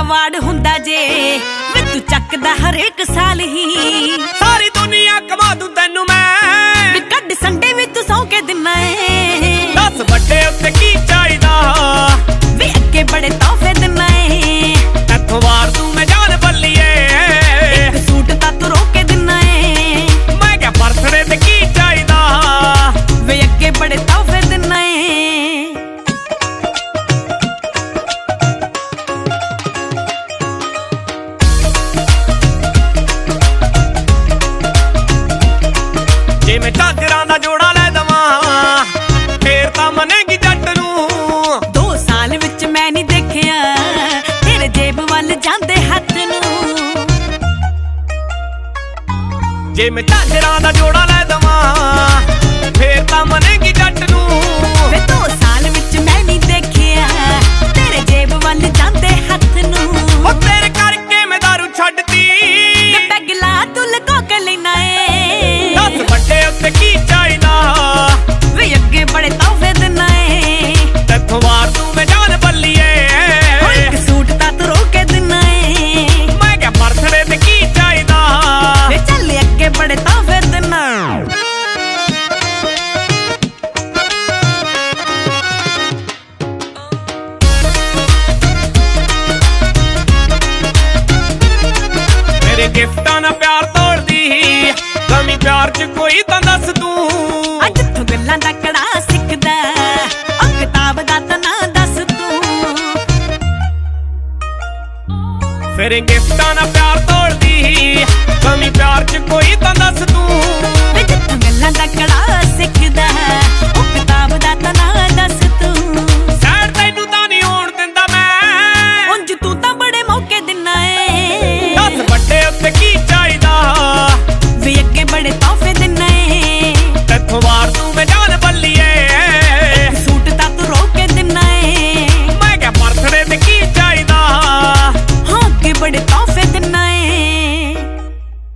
Award हुंदा जे वे तू चकदा हरेक साल ही। सारी दुनिया कमा दूं तैनू मैं कड संडे भी तू सौ के दिना है। दस बड़े उत्ते की चाहिदा वे अगे बड़े तोहफे दिना है। इत्थों वार दूं मैं जान बल्लिए एक सूट ता तू रोके दिना है। मैं क्या बर्थडे ते की चाहिदा वे अगे बड़े तोहफे दिना है। जे मैं झांजरां दा जोड़ा लै दवां फेर तां मनेगी जट नूं। 2 साल विच मैं नहीं देखिया तेरे जेब वल जांदे हथ नूं। जे मैं झांजरां दा जोड़ा लै दवां फेर तां मनेगी जट नूं। वे 2 साल विच मैं नहीं देखिया तेरे जेब वल जांदे हथ नूं। ओ तेरे करके मैं दारू छड्डती पैगला तू लुका के लेना है। दस बड़े उत्ते की चाहिदा वे अगे बड़े तोहफे देना है। इत्थों वार दूं मैं जान बल्लिए एक सूट ता तू रोके देना है। मैं क्या बर्थडे ते की चाहिदा वे चल अगे बड़े तोहफे देना। मेरे गिफ्टां ना प्यार तोड़दी कमी प्यार च कोई तां दस तू। अज तू गल्लां दा कड़ा सिखदा ओ किताब दा ता ना दस तू। फिर गिफ्टां ना प्यार तोड़दी कमी प्यार च कोई तां दस